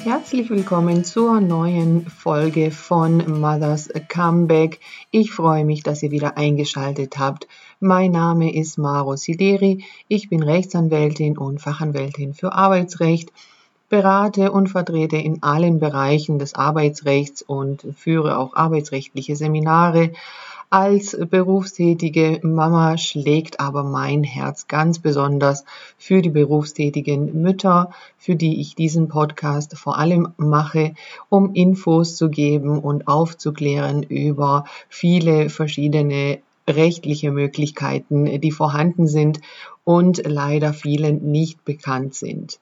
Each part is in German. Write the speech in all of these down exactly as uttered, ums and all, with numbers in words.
Herzlich willkommen zur neuen Folge von Mother's Comeback. Ich freue mich, dass ihr wieder eingeschaltet habt. Mein Name ist Maro Sideri. Ich bin Rechtsanwältin und Fachanwältin für Arbeitsrecht, berate und vertrete in allen Bereichen des Arbeitsrechts und führe auch arbeitsrechtliche Seminare. Als berufstätige Mama schlägt aber mein Herz ganz besonders für die berufstätigen Mütter, für die ich diesen Podcast vor allem mache, um Infos zu geben und aufzuklären über viele verschiedene rechtliche Möglichkeiten, die vorhanden sind und leider vielen nicht bekannt sind.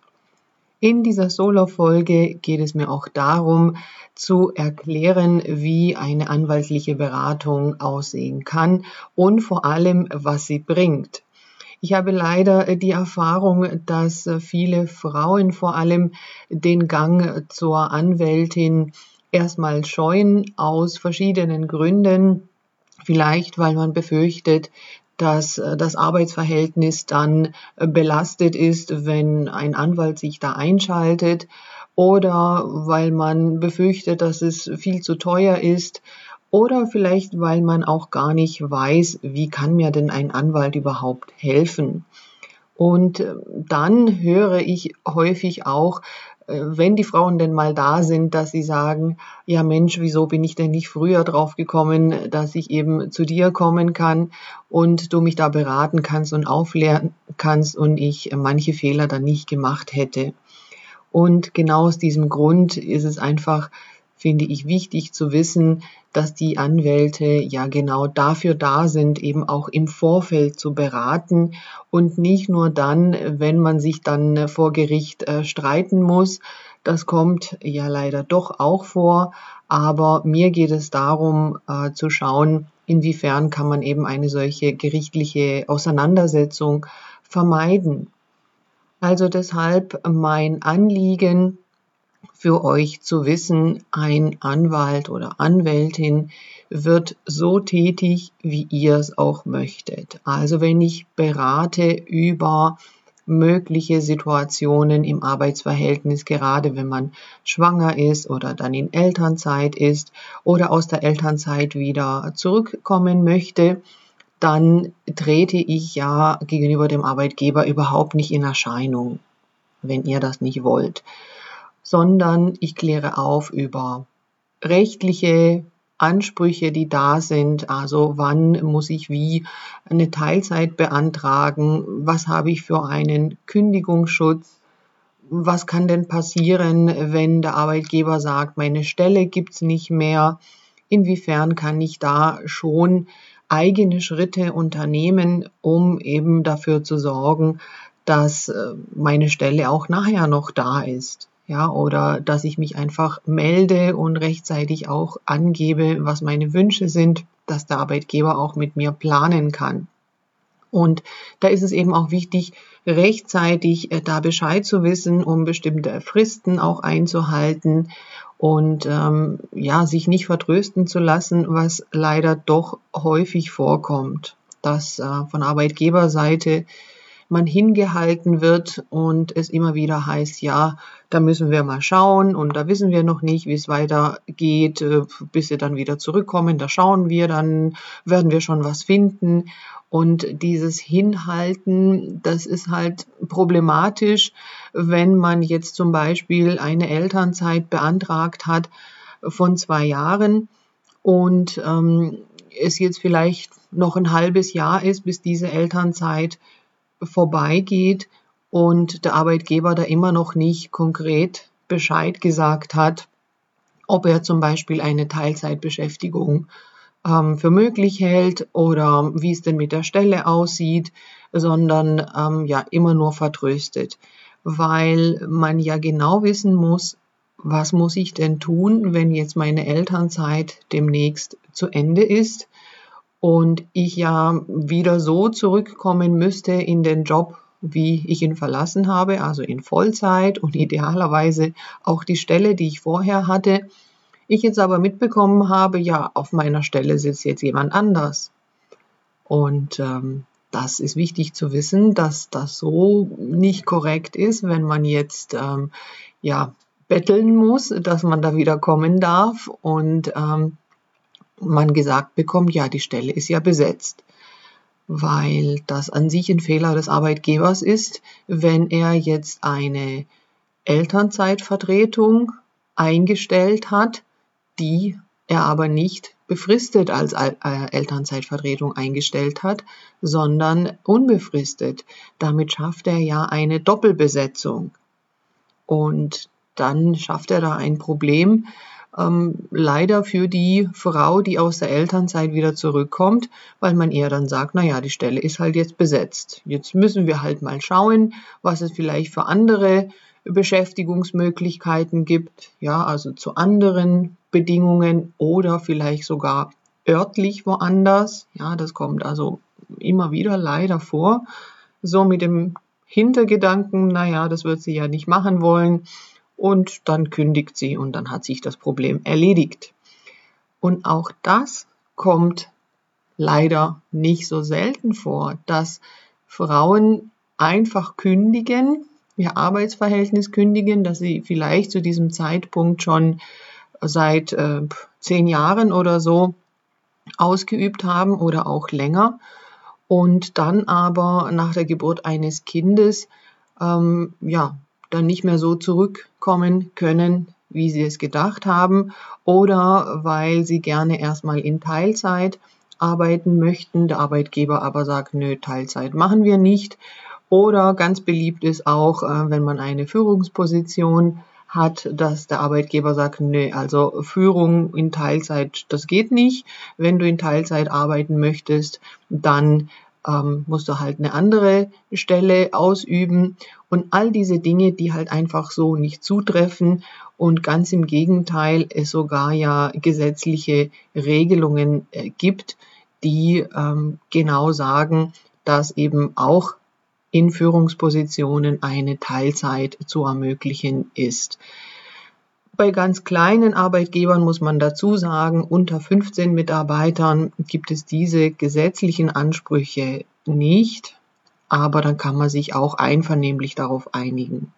In dieser Solo-Folge geht es mir auch darum, zu erklären, wie eine anwaltliche Beratung aussehen kann und vor allem, was sie bringt. Ich habe leider die Erfahrung, dass viele Frauen vor allem den Gang zur Anwältin erstmal scheuen, aus verschiedenen Gründen. Vielleicht, weil man befürchtet, dass das Arbeitsverhältnis dann belastet ist, wenn ein Anwalt sich da einschaltet, oder weil man befürchtet, dass es viel zu teuer ist, oder vielleicht, weil man auch gar nicht weiß, wie kann mir denn ein Anwalt überhaupt helfen. Und dann höre ich häufig auch, wenn die Frauen denn mal da sind, dass sie sagen, ja Mensch, wieso bin ich denn nicht früher drauf gekommen, dass ich eben zu dir kommen kann und du mich da beraten kannst und aufklären kannst und ich manche Fehler dann nicht gemacht hätte. Und genau aus diesem Grund ist es einfach, finde ich, wichtig zu wissen, dass die Anwälte ja genau dafür da sind, eben auch im Vorfeld zu beraten und nicht nur dann, wenn man sich dann vor Gericht äh, streiten muss. Das kommt ja leider doch auch vor, aber mir geht es darum, äh, zu schauen, inwiefern kann man eben eine solche gerichtliche Auseinandersetzung vermeiden. Also deshalb mein Anliegen für euch zu wissen, ein Anwalt oder Anwältin wird so tätig, wie ihr es auch möchtet. Also wenn ich berate über mögliche Situationen im Arbeitsverhältnis, gerade wenn man schwanger ist oder dann in Elternzeit ist oder aus der Elternzeit wieder zurückkommen möchte, dann trete ich ja gegenüber dem Arbeitgeber überhaupt nicht in Erscheinung, wenn ihr das nicht wollt, sondern ich kläre auf über rechtliche Ansprüche, die da sind, also wann muss ich wie eine Teilzeit beantragen, was habe ich für einen Kündigungsschutz, was kann denn passieren, wenn der Arbeitgeber sagt, meine Stelle gibt's nicht mehr, inwiefern kann ich da schon eigene Schritte unternehmen, um eben dafür zu sorgen, dass meine Stelle auch nachher noch da ist. Ja, oder dass ich mich einfach melde und rechtzeitig auch angebe, was meine Wünsche sind, dass der Arbeitgeber auch mit mir planen kann. Und da ist es eben auch wichtig, rechtzeitig äh, da Bescheid zu wissen, um bestimmte Fristen auch einzuhalten und ähm, ja, sich nicht vertrösten zu lassen, was leider doch häufig vorkommt, dass äh, von Arbeitgeberseite man hingehalten wird und es immer wieder heißt, ja, da müssen wir mal schauen und da wissen wir noch nicht, wie es weitergeht, bis sie dann wieder zurückkommen, da schauen wir, dann werden wir schon was finden. Und dieses Hinhalten, das ist halt problematisch, wenn man jetzt zum Beispiel eine Elternzeit beantragt hat von zwei Jahren und ähm, es jetzt vielleicht noch ein halbes Jahr ist, bis diese Elternzeit vorbeigeht und der Arbeitgeber da immer noch nicht konkret Bescheid gesagt hat, ob er zum Beispiel eine Teilzeitbeschäftigung ähm, für möglich hält oder wie es denn mit der Stelle aussieht, sondern ähm, ja immer nur vertröstet, weil man ja genau wissen muss, was muss ich denn tun, wenn jetzt meine Elternzeit demnächst zu Ende ist und ich ja wieder so zurückkommen müsste in den Job, wie ich ihn verlassen habe, also in Vollzeit und idealerweise auch die Stelle, die ich vorher hatte. Ich jetzt aber mitbekommen habe, ja, auf meiner Stelle sitzt jetzt jemand anders. Und ähm, das ist wichtig zu wissen, dass das so nicht korrekt ist, wenn man jetzt ähm, ja betteln muss, dass man da wieder kommen darf und ähm, man gesagt bekommt, ja, die Stelle ist ja besetzt, weil das an sich ein Fehler des Arbeitgebers ist, wenn er jetzt eine Elternzeitvertretung eingestellt hat, die er aber nicht befristet als Elternzeitvertretung eingestellt hat, sondern unbefristet. Damit schafft er ja eine Doppelbesetzung. Und dann schafft er da ein Problem, ähm, leider für die Frau, die aus der Elternzeit wieder zurückkommt, weil man ihr dann sagt, naja, die Stelle ist halt jetzt besetzt. Jetzt müssen wir halt mal schauen, was es vielleicht für andere Beschäftigungsmöglichkeiten gibt, ja, also zu anderen Bedingungen oder vielleicht sogar örtlich woanders. Ja, das kommt also immer wieder leider vor. So mit dem Hintergedanken, naja, das wird sie ja nicht machen wollen. Und dann kündigt sie und dann hat sich das Problem erledigt. Und auch das kommt leider nicht so selten vor, dass Frauen einfach kündigen, ihr Arbeitsverhältnis kündigen, dass sie vielleicht zu diesem Zeitpunkt schon seit äh, zehn Jahren oder so ausgeübt haben oder auch länger und dann aber nach der Geburt eines Kindes ähm, ja dann nicht mehr so zurückkommen können, wie sie es gedacht haben, oder weil sie gerne erstmal in Teilzeit arbeiten möchten, der Arbeitgeber aber sagt, nö, Teilzeit machen wir nicht. Oder ganz beliebt ist auch, äh, wenn man eine Führungsposition hat, dass der Arbeitgeber sagt, nö, also Führung in Teilzeit, das geht nicht. Wenn du in Teilzeit arbeiten möchtest, dann ähm, musst du halt eine andere Stelle ausüben. Und all diese Dinge, die halt einfach so nicht zutreffen und ganz im Gegenteil, es sogar ja gesetzliche Regelungen äh, gibt, die ähm, genau sagen, dass eben auch in Führungspositionen eine Teilzeit zu ermöglichen ist. Bei ganz kleinen Arbeitgebern muss man dazu sagen, unter fünfzehn Mitarbeitern gibt es diese gesetzlichen Ansprüche nicht, aber dann kann man sich auch einvernehmlich darauf einigen.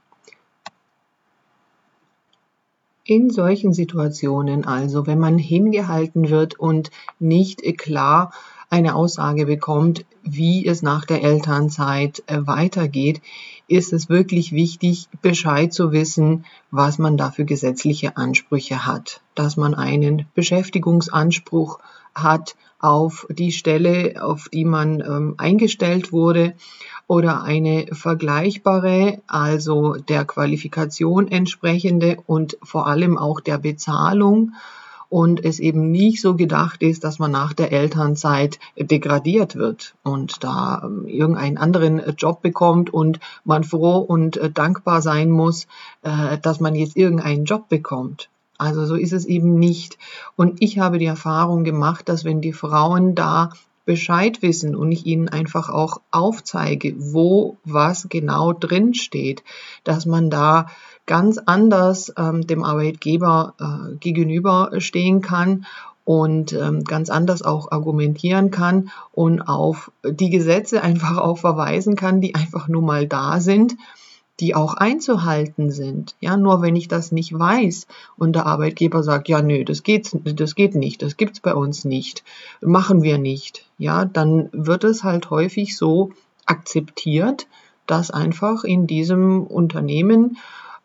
In solchen Situationen also, wenn man hingehalten wird und nicht klar eine Aussage bekommt, wie es nach der Elternzeit weitergeht, ist es wirklich wichtig, Bescheid zu wissen, was man da für gesetzliche Ansprüche hat. Dass man einen Beschäftigungsanspruch hat auf die Stelle, auf die man ähm, eingestellt wurde, oder eine vergleichbare, also der Qualifikation entsprechende und vor allem auch der Bezahlung, und es eben nicht so gedacht ist, dass man nach der Elternzeit degradiert wird und da irgendeinen anderen Job bekommt und man froh und dankbar sein muss, dass man jetzt irgendeinen Job bekommt. Also so ist es eben nicht. Und ich habe die Erfahrung gemacht, dass wenn die Frauen da Bescheid wissen und ich ihnen einfach auch aufzeige, wo was genau drin steht, dass man da ganz anders ähm, dem Arbeitgeber äh, gegenüberstehen kann und ähm, ganz anders auch argumentieren kann und auf die Gesetze einfach auch verweisen kann, die einfach nur mal da sind, die auch einzuhalten sind. Ja, nur wenn ich das nicht weiß und der Arbeitgeber sagt, ja, nö, das geht, das geht nicht, das gibt's bei uns nicht, machen wir nicht, ja, dann wird es halt häufig so akzeptiert, dass einfach in diesem Unternehmen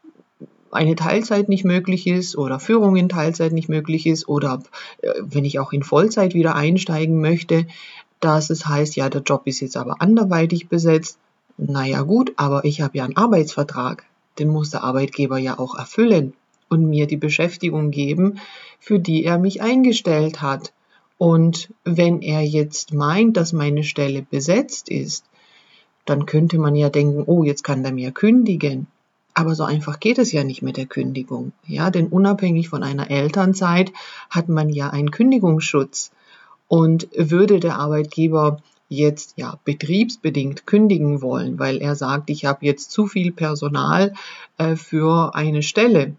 eine Teilzeit nicht möglich ist oder Führung in Teilzeit nicht möglich ist oder äh, wenn ich auch in Vollzeit wieder einsteigen möchte, dass es heißt, ja, der Job ist jetzt aber anderweitig besetzt. Naja gut, aber ich habe ja einen Arbeitsvertrag, den muss der Arbeitgeber ja auch erfüllen und mir die Beschäftigung geben, für die er mich eingestellt hat. Und wenn er jetzt meint, dass meine Stelle besetzt ist, dann könnte man ja denken, oh, jetzt kann der mir kündigen. Aber so einfach geht es ja nicht mit der Kündigung. Ja, denn unabhängig von einer Elternzeit hat man ja einen Kündigungsschutz. Und würde der Arbeitgeber jetzt ja betriebsbedingt kündigen wollen, weil er sagt, ich habe jetzt zu viel Personal äh, für eine Stelle,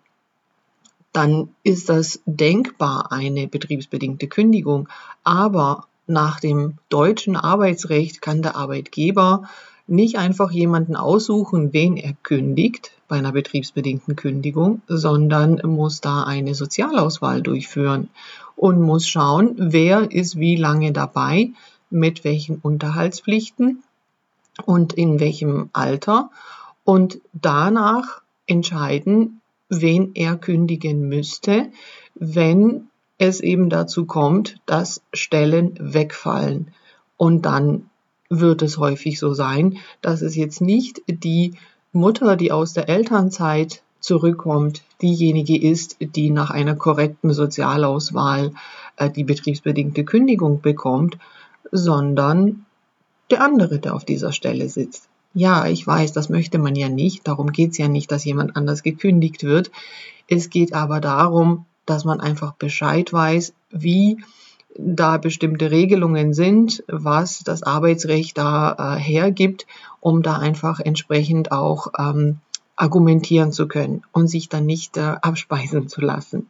dann ist das denkbar, eine betriebsbedingte Kündigung. Aber nach dem deutschen Arbeitsrecht kann der Arbeitgeber nicht einfach jemanden aussuchen, wen er kündigt bei einer betriebsbedingten Kündigung, sondern muss da eine Sozialauswahl durchführen und muss schauen, wer ist wie lange dabei, mit welchen Unterhaltspflichten und in welchem Alter und danach entscheiden, wen er kündigen müsste, wenn es eben dazu kommt, dass Stellen wegfallen. Und dann wird es häufig so sein, dass es jetzt nicht die Mutter, die aus der Elternzeit zurückkommt, diejenige ist, die nach einer korrekten Sozialauswahl äh, die betriebsbedingte Kündigung bekommt, sondern der andere, der auf dieser Stelle sitzt. Ja, ich weiß, das möchte man ja nicht. Darum geht es ja nicht, dass jemand anders gekündigt wird. Es geht aber darum, dass man einfach Bescheid weiß, wie da bestimmte Regelungen sind, was das Arbeitsrecht da äh, hergibt, um da einfach entsprechend auch ähm, argumentieren zu können und sich dann nicht äh, abspeisen zu lassen.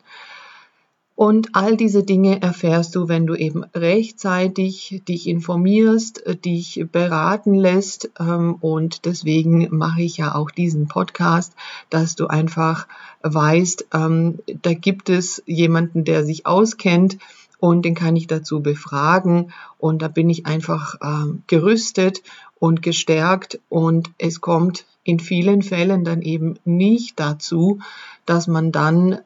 Und all diese Dinge erfährst du, wenn du eben rechtzeitig dich informierst, dich beraten lässt. Und deswegen mache ich ja auch diesen Podcast, dass du einfach weißt, da gibt es jemanden, der sich auskennt und den kann ich dazu befragen. Und da bin ich einfach gerüstet und gestärkt. Und es kommt in vielen Fällen dann eben nicht dazu, dass man dann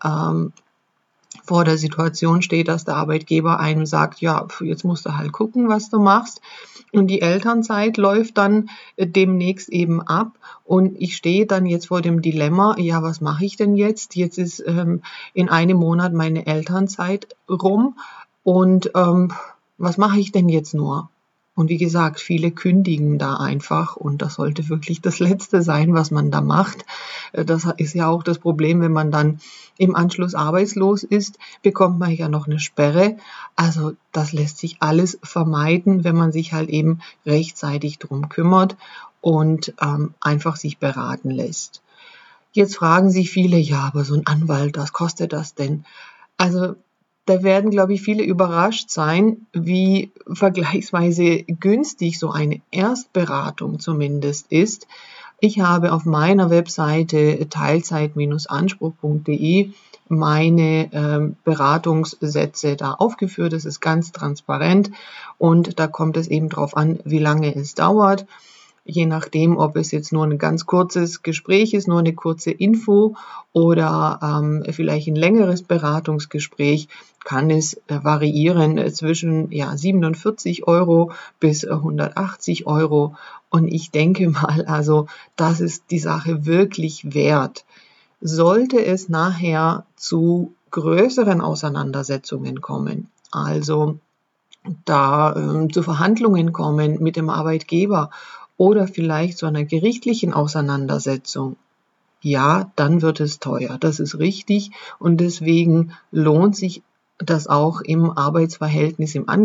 vor der Situation steht, dass der Arbeitgeber einem sagt, ja, jetzt musst du halt gucken, was du machst. Und die Elternzeit läuft dann demnächst eben ab. Und ich stehe dann jetzt vor dem Dilemma, ja, was mache ich denn jetzt? Jetzt ist ähm, in einem Monat meine Elternzeit rum. Und ähm, was mache ich denn jetzt nur? Und wie gesagt, viele kündigen da einfach und das sollte wirklich das Letzte sein, was man da macht. Das ist ja auch das Problem, wenn man dann im Anschluss arbeitslos ist, bekommt man ja noch eine Sperre. Also das lässt sich alles vermeiden, wenn man sich halt eben rechtzeitig drum kümmert und ähm, einfach sich beraten lässt. Jetzt fragen sich viele, ja, aber so ein Anwalt, was kostet das denn? Also da werden, glaube ich, viele überrascht sein, wie vergleichsweise günstig so eine Erstberatung zumindest ist. Ich habe auf meiner Webseite teilzeit Anspruch punkt de meine äh, Beratungssätze da aufgeführt. Das ist ganz transparent und da kommt es eben drauf an, wie lange es dauert. Je nachdem, ob es jetzt nur ein ganz kurzes Gespräch ist, nur eine kurze Info oder ähm, vielleicht ein längeres Beratungsgespräch, kann es äh, variieren äh, zwischen ja, siebenundvierzig Euro bis äh, hundertachtzig Euro. Und ich denke mal, also das ist die Sache wirklich wert. Sollte es nachher zu größeren Auseinandersetzungen kommen, also da ähm, zu Verhandlungen kommen mit dem Arbeitgeber oder vielleicht zu einer gerichtlichen Auseinandersetzung, ja, dann wird es teuer. Das ist richtig und deswegen lohnt sich das auch im Arbeitsverhältnis, im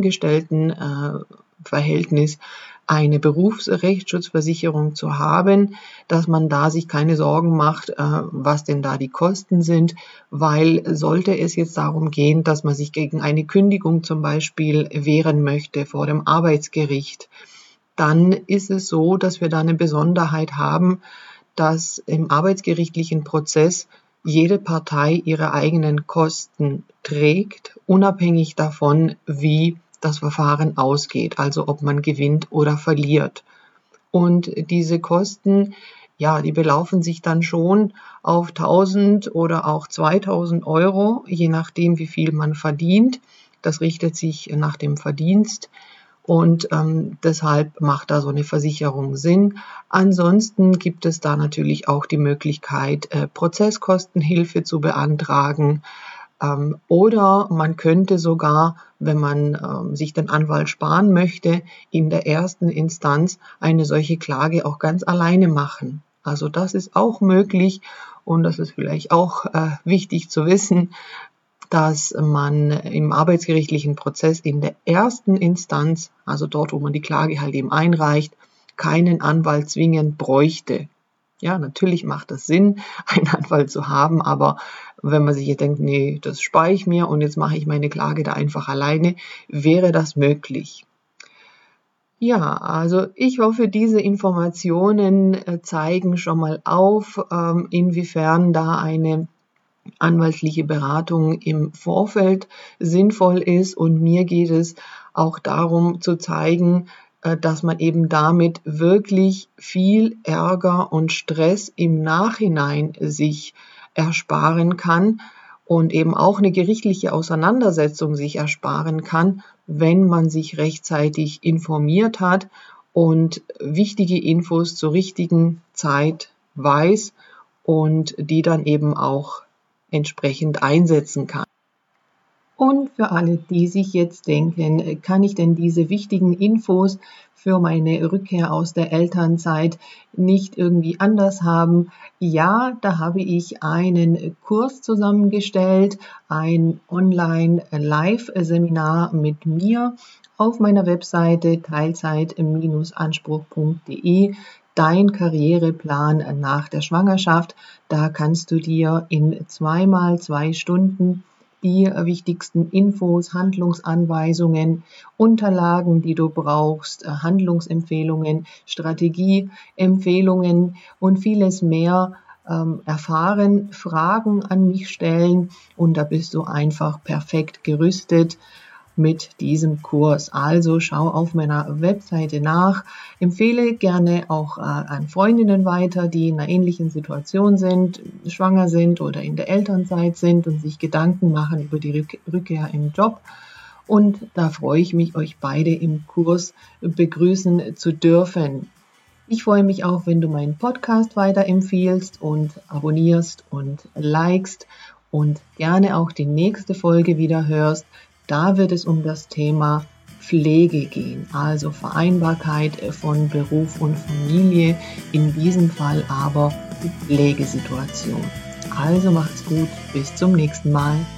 Angestelltenverhältnis eine Berufsrechtsschutzversicherung zu haben, dass man da sich keine Sorgen macht, was denn da die Kosten sind, weil sollte es jetzt darum gehen, dass man sich gegen eine Kündigung zum Beispiel wehren möchte vor dem Arbeitsgericht, dann ist es so, dass wir da eine Besonderheit haben, dass im arbeitsgerichtlichen Prozess jede Partei ihre eigenen Kosten trägt, unabhängig davon, wie das Verfahren ausgeht, also ob man gewinnt oder verliert. Und diese Kosten, ja, die belaufen sich dann schon auf tausend oder auch zweitausend Euro, je nachdem, wie viel man verdient. Das richtet sich nach dem Verdienst. Und ähm, deshalb macht da so eine Versicherung Sinn. Ansonsten gibt es da natürlich auch die Möglichkeit, äh, Prozesskostenhilfe zu beantragen. Ähm, oder man könnte sogar, wenn man ähm, sich den Anwalt sparen möchte, in der ersten Instanz eine solche Klage auch ganz alleine machen. Also das ist auch möglich und das ist vielleicht auch äh, wichtig zu wissen, dass man im arbeitsgerichtlichen Prozess in der ersten Instanz, also dort, wo man die Klage halt eben einreicht, keinen Anwalt zwingend bräuchte. Ja, natürlich macht es Sinn, einen Anwalt zu haben, aber wenn man sich jetzt denkt, nee, das spare ich mir und jetzt mache ich meine Klage da einfach alleine, wäre das möglich. Ja, also ich hoffe, diese Informationen äh, zeigen schon mal auf, ähm, inwiefern da eine anwaltliche Beratung im Vorfeld sinnvoll ist. Und mir geht es auch darum zu zeigen, äh, dass man eben damit wirklich viel Ärger und Stress im Nachhinein sich ersparen kann und eben auch eine gerichtliche Auseinandersetzung sich ersparen kann, wenn man sich rechtzeitig informiert hat und wichtige Infos zur richtigen Zeit weiß und die dann eben auch entsprechend einsetzen kann. Und für alle, die sich jetzt denken, kann ich denn diese wichtigen Infos für meine Rückkehr aus der Elternzeit nicht irgendwie anders haben? Ja, da habe ich einen Kurs zusammengestellt, ein Online-Live-Seminar mit mir auf meiner Webseite teilzeit Anspruch punkt de. Dein Karriereplan nach der Schwangerschaft. Da kannst du dir in zweimal zwei Stunden die wichtigsten Infos, Handlungsanweisungen, Unterlagen, die du brauchst, Handlungsempfehlungen, Strategieempfehlungen und vieles mehr ähm, erfahren, Fragen an mich stellen und da bist du einfach perfekt gerüstet mit diesem Kurs. Also schau auf meiner Webseite nach, empfehle gerne auch äh, an Freundinnen weiter, die in einer ähnlichen Situation sind, schwanger sind oder in der Elternzeit sind und sich Gedanken machen über die Rück- Rückkehr im Job. Und da freue ich mich, euch beide im Kurs begrüßen zu dürfen. Ich freue mich auch, wenn du meinen Podcast weiterempfiehlst und abonnierst und likest und gerne auch die nächste Folge wieder hörst. Da wird es um das Thema Pflege gehen, also Vereinbarkeit von Beruf und Familie, in diesem Fall aber die Pflegesituation. Also macht's gut, bis zum nächsten Mal.